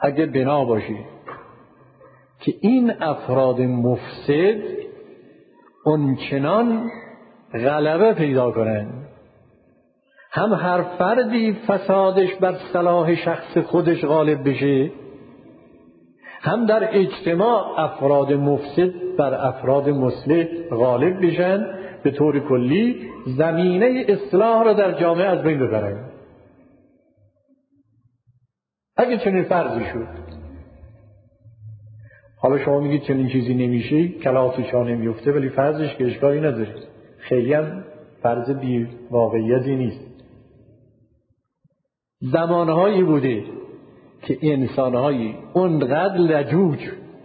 اگه بنا باشی که این افراد مفسد اونچنان غلبه پیدا کنن، هم هر فردی فسادش بر صلاح شخص خودش غالب بشه، هم در اجتماع افراد مفسد بر افراد مصلح غالب بشن، به طور کلی زمینه اصلاح را در جامعه از بین ببرن. اگه چنین فرضی شد، حالا شما میگید چنین چیزی نمیشه، کلاه تو چاه نمیفته، ولی فرضش که اشکالی نداره، خیلی هم فرض بی واقعیتی نیست. زمانهایی بوده که انسانهایی اونقدر لجوج،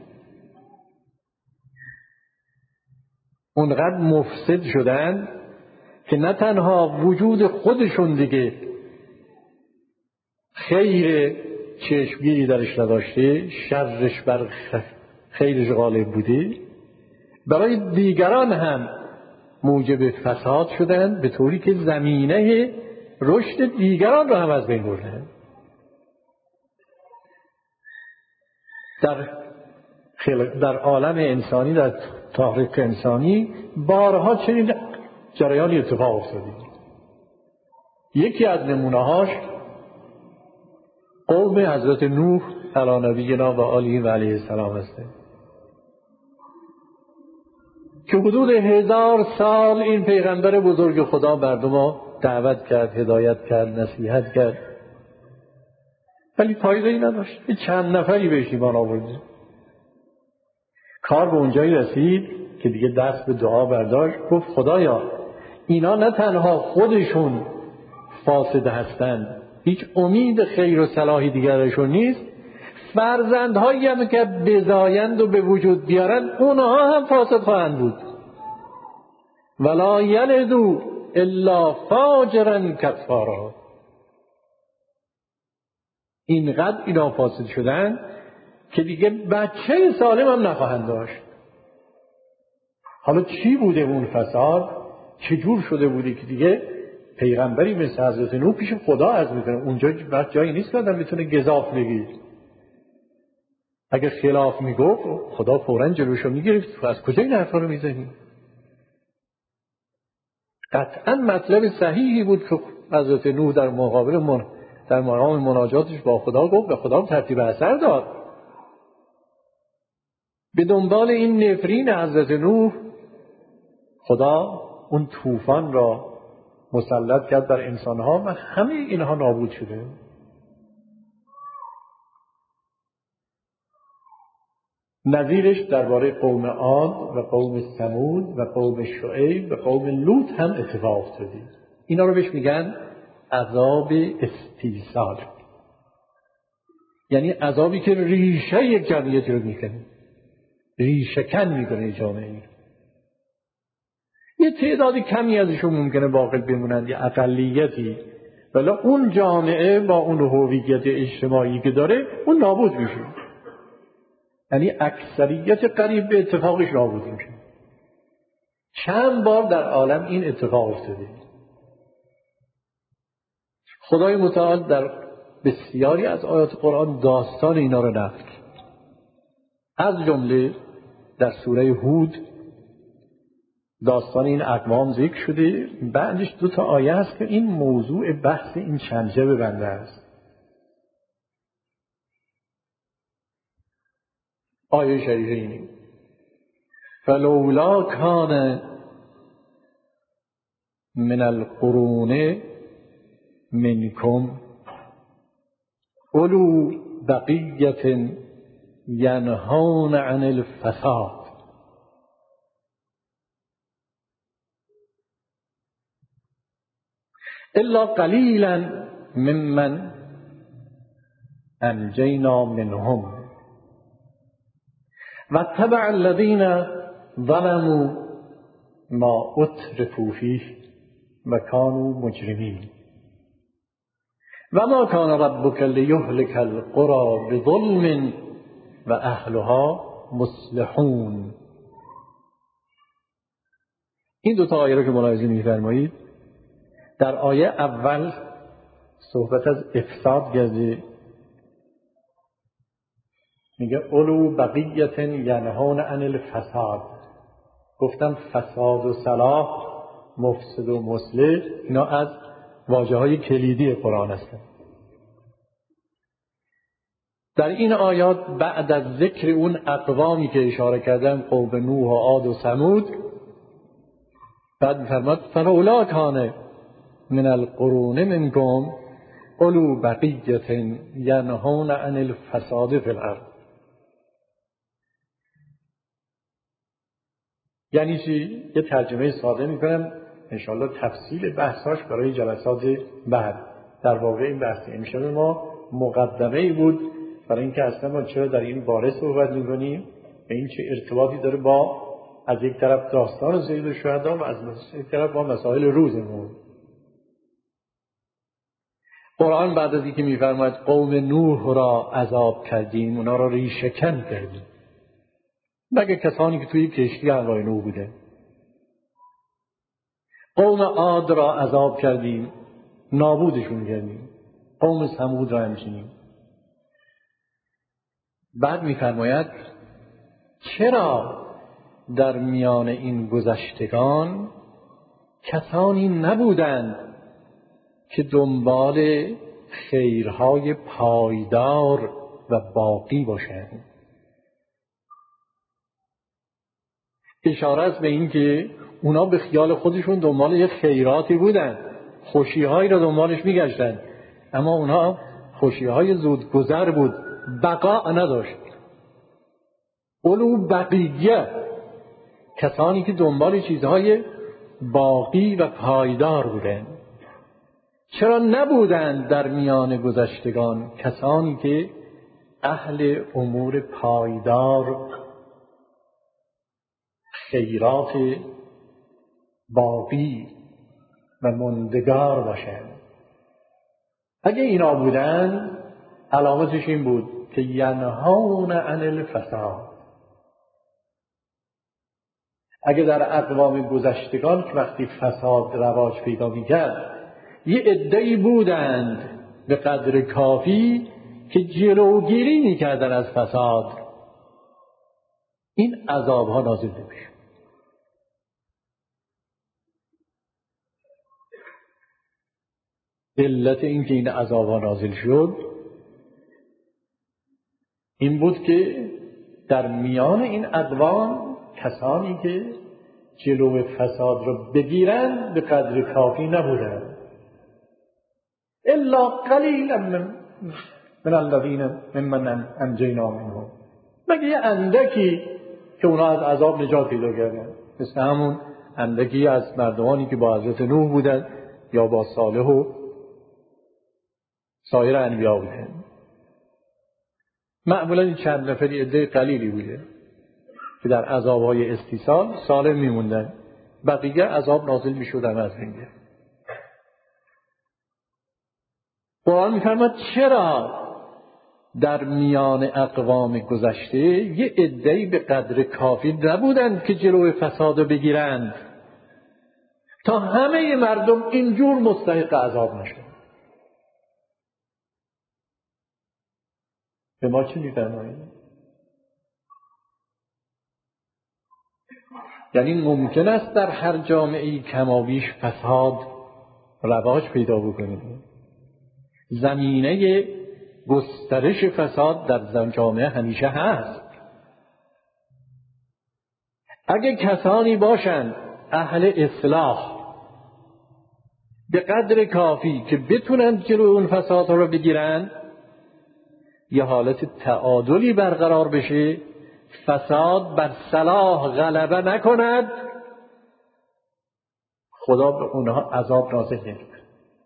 اونقدر مفسد شدن که نه تنها وجود خودشون دیگه خیر چشمگیری درش نداشته، شرش بر خیرش غالب بوده، برای دیگران هم موجب فساد شدن، به طوری که زمینه رشد دیگران را هم از بین بردن. در عالم انسانی، در تاریخ انسانی بارها چنین جریانی اتفاق افتاده. یکی از نمونه‌هاش قوم حضرت نوح علی نبینا و آله و علیه السلام است که حدود 1000 سال این پیغمبر بزرگ خدا مردم را دعوت کرد، هدایت کرد، نصیحت کرد، ولی فایده‌ای نداشت. چند نفری بهش ایمان آورد. کار به اونجایی رسید که دیگه دست به دعا برداشت، گفت خدایا اینا نه تنها خودشون فاسد هستن، هیچ امید خیر و صلاحی دیگرشون نیست، فرزندهایی هم که بزایند و به وجود بیارن اونها هم فاسد خواهند بود. ولا یلدوا الا فاجرا کفارا. اینقدر اینا فاسد شدن که دیگه بچه سالم هم نخواهند داشت. حالا چی بوده اون فساد؟ چجور شده بوده که دیگه پیغمبری مثل حضرت نوح پیش خدا عرض میکنه؟ اونجا جایی نیست که آدم میتونه گزاف بگیر. اگر خلاف میگفت خدا فوراً جلوشو میگرفت. از کجا این حرفا رو میزنی؟ قطعاً مطلب صحیحی بود که حضرت نوح در مقام مناجاتش با خدا گفت و خدا ترتیب اثر داد. به دنبال این نفرین حضرت نوح خدا اون طوفان را مسلط کرد بر انسانها و همه اینها نابود شده. نظیرش درباره قوم عاد و قوم ثمود و قوم شعیب و قوم لوط هم اتفاق افتاده. اینا رو بهش میگن عذاب استیصال، یعنی عذابی که ریشه یک جمعیتی رو میکنه، ریشه کن میکنه جامعه. یه تعداد کمی ازشون ممکنه باقی بمونند، یه اقلیتی، ولی اون جامعه با اون هویت اجتماعی که داره اون نابود میشه. یعنی اکثریت قریب به اتفاقش نابود میشه. چند بار در عالم این اتفاق افتاده. خدای متعال در بسیاری از آیات قرآن داستان اینا رو نقل کرد. از جمله در سوره هود داستان این اقوام ذکر شده. بعدش 2 آیه هست که این موضوع بحث این چند جبه بنده است. آیه شریفه اینه: فلولا کان من القرون منکم اولو بقیت ینهون عن الفساد الا قلیلا ممن انجینا منهم و تبع الذین ظلموا ما اترفوا فیه و کانوا مجرمین و ما کان ربک لیهلک القری بظلم و اهلها مصلحون. این 2 آیه رو که ملاحظه می‌فرمایید، در آیه اول صحبت از افساد گرده، میگه اولو بقیت ینهون عن الفساد. گفتم فساد و صلاح، مفسد و مصلح، اینا از واژه‌های کلیدی قرآن هستند. در این آیات بعد از ذکر اون اقوامی که اشاره کردن، قوم نوح و عاد و ثمود، بعد می‌فرماد فلولا کان من القرون منکم اولو بقیت ینهون عن الفساد فی الارض. یعنی چی؟ یه ترجمه ساده میکنم، انشاءالله تفصیل بحثاش برای جلسات بعد. در واقع این بحث امشب ما مقدمه ای بود برای اینکه اصلا ما چرا در این باره صحبت میکنیم و این چه ارتباطی داره با از یک طرف داستان سید الشهدا و از یک طرف با مسائل روزمون. قرآن بعد از اینکه میفرماید قوم نوح را عذاب کردیم، اونا را ریشه‌کن کردیم، مگه کسانی که توی کشتی همراه نوح بوده. قوم عاد را عذاب کردیم، نابودشون کردیم. قوم ثمود را همچنین. بعد میفرماید چرا در میان این گذشتگان کسانی نبودند که دنبال خیرهای پایدار و باقی باشند. اشاره است به این که اونا به خیال خودشون دنبال یه خیراتی بودن، خوشی‌هایی را دنبالش میگشتن، اما اونا خوشی‌های زودگذر بود، بقا نداشت. اولو بقیه، کسانی که دنبال چیزهای باقی و پایدار بودن. چرا نبودند در میان گذشتگان کسانی که اهل امور پایدار، خیرات باقی و ماندگار باشند؟ اگه اینا بودن علامتش این بود که ینهون عن الفساد. اگه در اقوام گذشتگان که وقتی فساد رواج پیدا می‌کرد یه عده‌ای بودند به قدر کافی که جلوگیری می‌کردن از فساد، این عذاب‌ها نازل نمی‌شد. علت این که این عذاب‌ها نازل شد این بود که در میان این اقوام کسانی که جلو فساد را بگیرن به قدر کافی نبودن. الا قلیلا من الذین ممن انجینا منهم، مگه یه اندکی که اونا از عذاب نجات پیدا کردن، مثل همون اندکی از مردمانی که با حضرت نوح بودن یا با صالح و سایر انبیا بودن. معمولا این چند نفری عده قلیلی بوده که در عذابهای استیصال سالم میموندن، بقیه عذاب نازل میشدن از این. قرآن میفرماید چرا در میان اقوام گذشته یه عده‌ای به قدر کافی نبودند که جلوی فساد رو بگیرند تا همه مردم اینجور مستحق عذاب نشدن. به ما چی میفرمایید؟ یعنی ممکن است در هر جامعه‌ای کمابیش فساد رواج پیدا بکنه، زمینه گسترش فساد در جامعه همیشه هست. اگه کسانی باشند اهل اصلاح به قدر کافی که بتونن جلوی اون فساد رو بگیرن، یه حالت تعادلی برقرار بشه، فساد بر صلاح غلبه نکند، خدا به اونها عذاب نازل نمی‌کنه.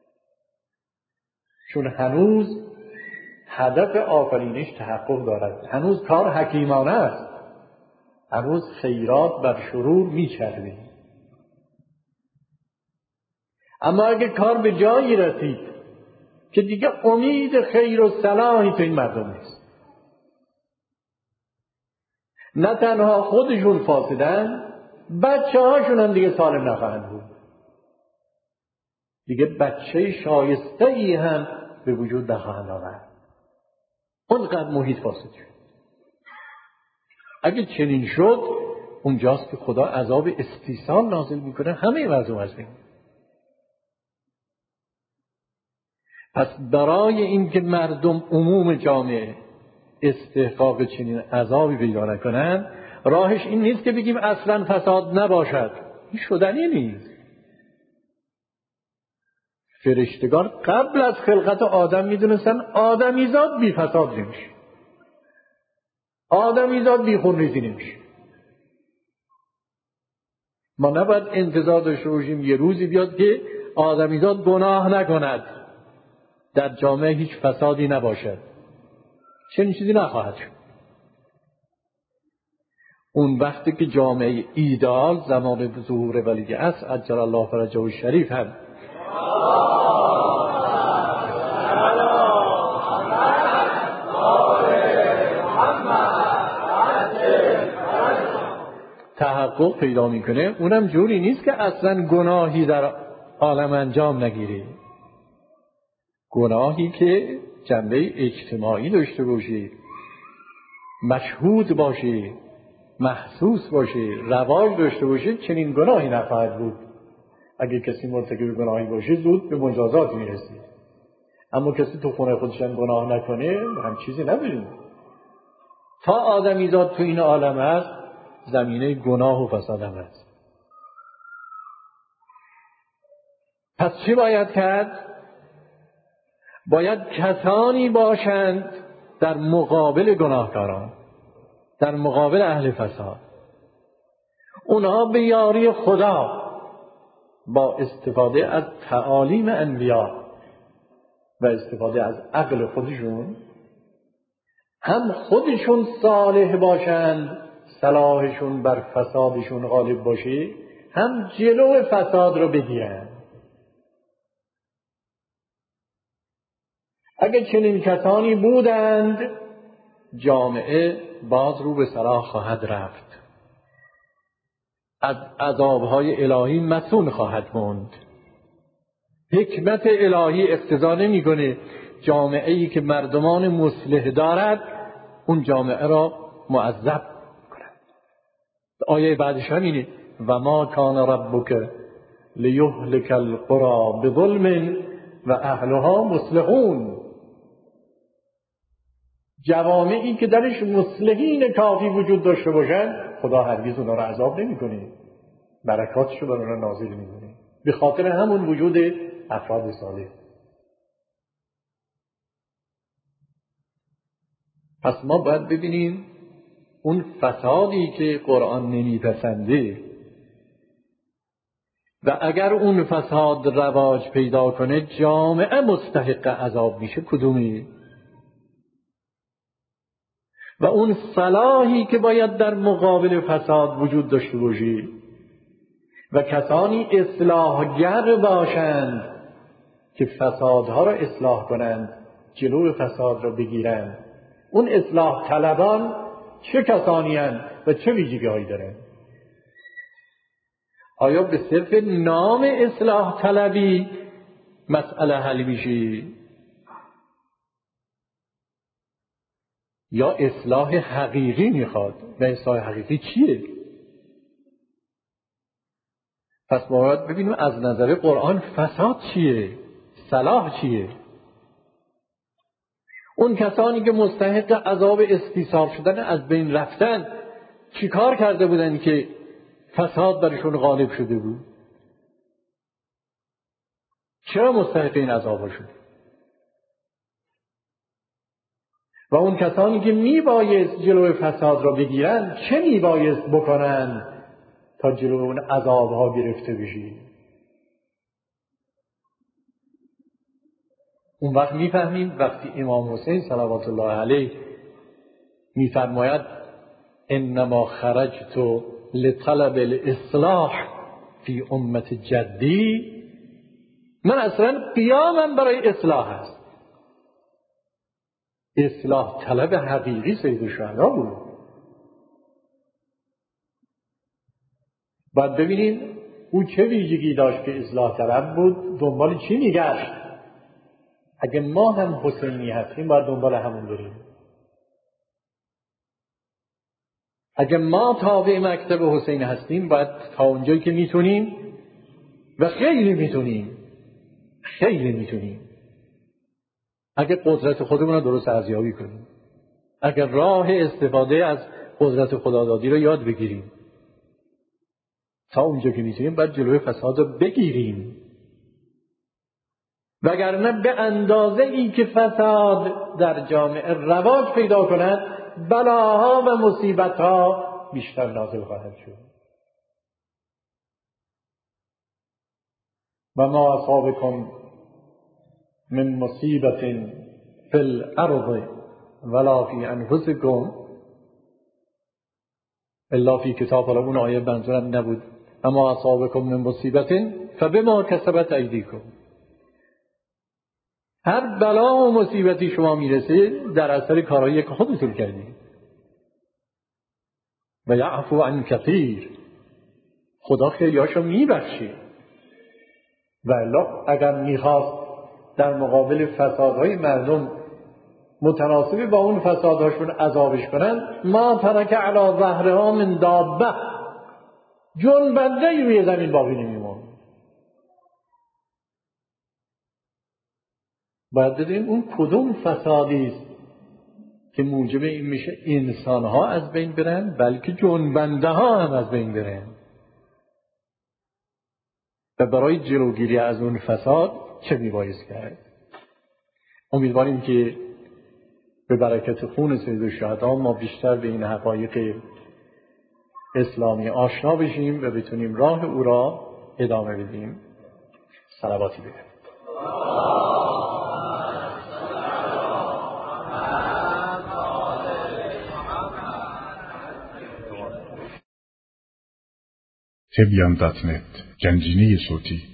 چون هنوز هدف آفرینش تحقق دارد، هنوز کار حکیمانه است، هنوز خیرات بر شرور میچربه. اما اگه کار به جایی رسید که دیگه امید خیر و صلاحی تو این مردم نیست، نه تنها خودشون فاسدن، بچه هاشون هم دیگه سالم نخواهند بود، دیگه بچه شایسته ای هم به وجود نخواهند آورد. اونقدر محیط فاسد شد. اگه چنین شد اونجاست که خدا عذاب استیصال نازل میکنه، همه مردم از بین. پس برای اینکه مردم عموم جامعه استحقاق چنین عذابی پیدا نکنن، راهش این نیست که بگیم اصلا فساد نباشد. این شدنی نیست. فرشتگان قبل از خلقت آدم میدونستن آدمیزاد بی فساد نمیشه، آدمیزاد بی خونریزی نمیشه. ما نباید انتظار داشته باشیم یه روزی بیاد که آدمیزاد گناه نکند، در جامعه هیچ فسادی نباشد. چنین چیزی نخواهد شد. اون وقتی که جامعه ایدئال زمان ظهور ولی عصر عجل الله فرجه الشریف هم تحقق پیدا میکنه، اونم جوری نیست که اصلا گناهی در عالم انجام نگیری، گناهی که جنبه اجتماعی داشته باشی، مشهود باشی، محسوس باشی، رواج داشته باشی، چنین گناهی نخواهد بود. اگه کسی مرتکب گناهی باشه زود به مجازات میرسی، اما کسی تو خونه خودش هم گناه نکنه هم چیزی نداریم. تا آدمیزاد تو این عالم هست زمینه گناه و فساد هم هست. پس چی باید کرد؟ باید کسانی باشند در مقابل گناهکاران، در مقابل اهل فساد، اونها به یاری خدا با استفاده از تعالیم انبیا و استفاده از عقل خودشون هم خودشون صالح باشند، صلاحشون بر فسادشون غالب باشه، هم جلو فساد رو بگیرن. اگه چنین کسانی بودند جامعه باز رو به صلاح خواهد رفت، از عذابهای الهی مسون خواهد موند. حکمت الهی اقتضا نمی‌کنه جامعه‌ای که مردمان مصلح دارد اون جامعه را معذب کند. آیه بعدش همینه و ما کان ربک لیهلک القری بظلم و اهلها مصلحون. جوامعی که درش مصلحین کافی وجود داشته باشند خدا هرگز اونها را عذاب نمی‌کنه، برکاتش رو بر اونها نازل می‌کنه، به خاطر همون وجود افراد صالح. پس ما باید ببینیم اون فسادی که قرآن نمیپسنده و اگر اون فساد رواج پیدا کنه جامعه مستحق عذاب میشه کدومی؟ و اون صلاحی که باید در مقابل فساد وجود داشته باشه و کسانی اصلاحگر باشند که فسادها را اصلاح کنند، جلو فساد را بگیرند، اون اصلاح طلبان چه کسانی هستند و چه ویژگی‌هایی دارند؟ آیا به صرف نام اصلاح طلبی مسئله حل میشه یا اصلاح حقیقی میخواد؟ و اصلاح حقیقی چیه؟ پس ما باید ببینیم از نظر قرآن فساد چیه؟ صلاح چیه؟ اون کسانی که مستحق عذاب استیصال شدن، از بین رفتن، چی کار کرده بودن که فساد برشون غالب شده بود؟ چرا مستحق این عذاب شد؟ و اون کسانی که میبایست جلوی فساد را بگیرن چه میبایست بکنن تا جلوی اون عذابها گرفته بشی؟ اون وقت میفهمیم وقتی امام حسین صلوات الله علیه میفرماید انما خرجت لطلب الاصلاح فی امت جدی، من اصلا قیامم برای اصلاح است. اصلاح طلب حقیقی سید الشهدا بود. باید ببینید او چه ویژگی داشت که اصلاح طلب بود، دنبال چی میگشت. اگه ما هم حسینی هستیم باید دنبال همون بریم. اگه ما تابع مکتب حسین هستیم باید تا اونجایی که میتونیم و خیلی میتونیم اگه قدرت خودمون رو درست ارزیابی کنیم، اگر راه استفاده از قدرت خدادادی رو یاد بگیریم، تا اونجا که میتونیم باید جلوی فساد رو بگیریم. وگرنه به اندازه ای که فساد در جامعه رواج پیدا کند بلاها و مصیبتها بیشتر نازل خواهد شد. و ما اصابکم من مصیبت فی الارض ولا فی انفسکم الا فی کتاب. حالا اون آیه منظورم نبود. اما اصابکم من مصیبت فبما کسبت ایدیکم. هر بلا و مصیبتی شما میرسه در اثر کارهایی که خودتون کردید. و یعفو عن کثیر. خدا خیلیاشو میبخشه. والا اگر میخواست در مقابل فسادهای مردم متناسب با اون فسادهاشون عذابش کنن، ما ترک علی ظهرها من دابه، جنبنده روی زمین باقی نمیمون. باید بدونیم اون کدوم فسادی است که موجب این میشه انسانها از بین برن، بلکه جنبنده ها هم از بین برن. و برای جلوگیری از اون فساد چه میبایست کرد؟ امیدواریم که به برکت خون سید الشهدا ما بیشتر به این حقایق اسلامی آشنا بشیم و بتونیم راه او را ادامه بدیم. صلواتی بگیم. تبیان.net گنجینه صوتی